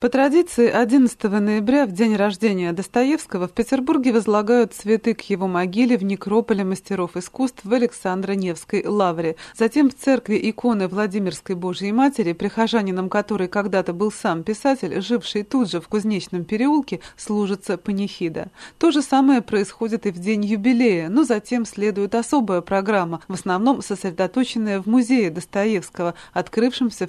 По традиции, 11 ноября, в день рождения Достоевского, в Петербурге возлагают цветы к его могиле в некрополе мастеров искусств в Александро-Невской лавре. Затем в церкви иконы Владимирской Божьей Матери, прихожанином которой когда-то был сам писатель, живший тут же в Кузнечном переулке, служится панихида. То же самое происходит и в день юбилея, но затем следует особая программа, в основном сосредоточенная в музее Достоевского, открывшемся в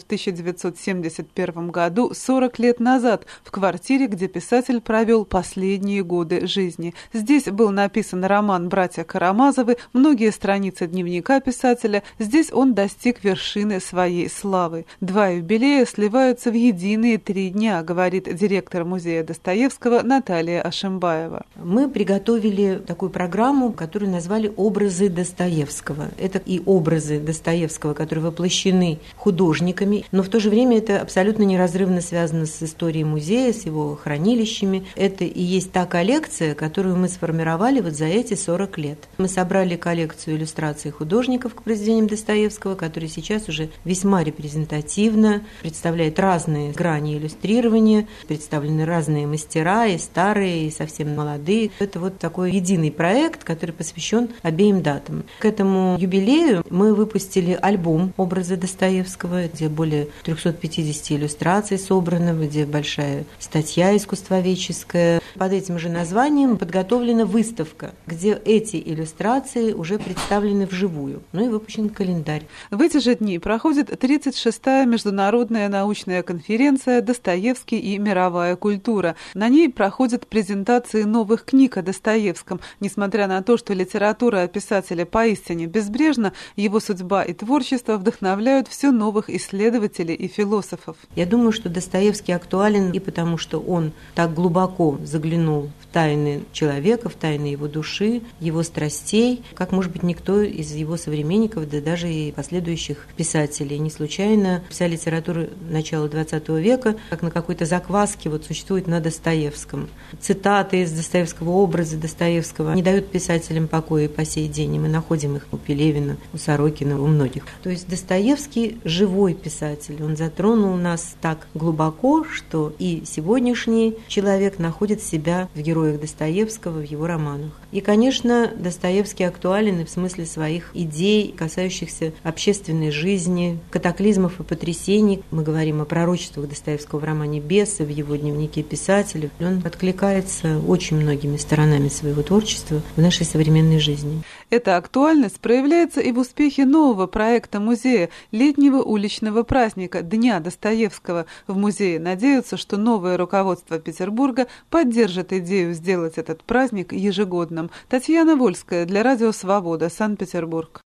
1971 году, 40 лет назад, в квартире, где писатель провел последние годы жизни. Здесь был написан роман «Братья Карамазовы», многие страницы дневника писателя. Здесь он достиг вершины своей славы. 2 юбилея сливаются в единые 3 дня, говорит директор музея Достоевского Наталья Ашимбаева. Мы приготовили такую программу, которую назвали «Образы Достоевского». Это и образы Достоевского, которые воплощены художниками, но в то же время это абсолютно неразрывно связано с историей музея, с его хранилищами. Это и есть та коллекция, которую мы сформировали вот за эти 40 лет. Мы собрали коллекцию иллюстраций художников к произведениям Достоевского, которые сейчас уже весьма репрезентативно представляют разные грани иллюстрирования, представлены разные мастера, и старые, и совсем молодые. Это вот такой единый проект, который посвящен обеим датам. К этому юбилею мы выпустили альбом «Образы Достоевского», где более 350 иллюстраций собрано, где большая статья искусствоведческая. Под этим же названием подготовлена выставка, где эти иллюстрации уже представлены вживую. Ну и выпущен календарь. В эти же дни проходит 36-я международная научная конференция «Достоевский и мировая культура». На ней проходят презентации новых книг о Достоевском. Несмотря на то, что литература о писателе поистине безбрежна, его судьба и творчество вдохновляют все новых исследователей и философов. Я думаю, что Достоевский актуален и потому, что он так глубоко заглянул в тайны человека, в тайны его души, его страстей, как, может быть, никто из его современников, да даже и последующих писателей. Не случайно вся литература начала XX века, как на какой-то закваске, вот существует на Достоевском. Цитаты из Достоевского, образы Достоевского не дают писателям покоя и по сей день, и мы находим их у Пелевина, у Сорокина, у многих. То есть Достоевский – живой писатель, он затронул нас так глубоко, что и сегодняшний человек находит себя в героях Достоевского, в его романах. И, конечно, Достоевский актуален и в смысле своих идей, касающихся общественной жизни, катаклизмов и потрясений. Мы говорим о пророчествах Достоевского в романе «Бесы», в его дневнике писателя. Он откликается очень многими сторонами своего творчества в нашей современной жизни. Эта актуальность проявляется и в успехе нового проекта музея – летнего уличного праздника Дня Достоевского. В музее надеются, что новое руководство Петербурга поддержит идею сделать этот праздник ежегодным. Татьяна Вольская для Радио Свобода, Санкт-Петербург.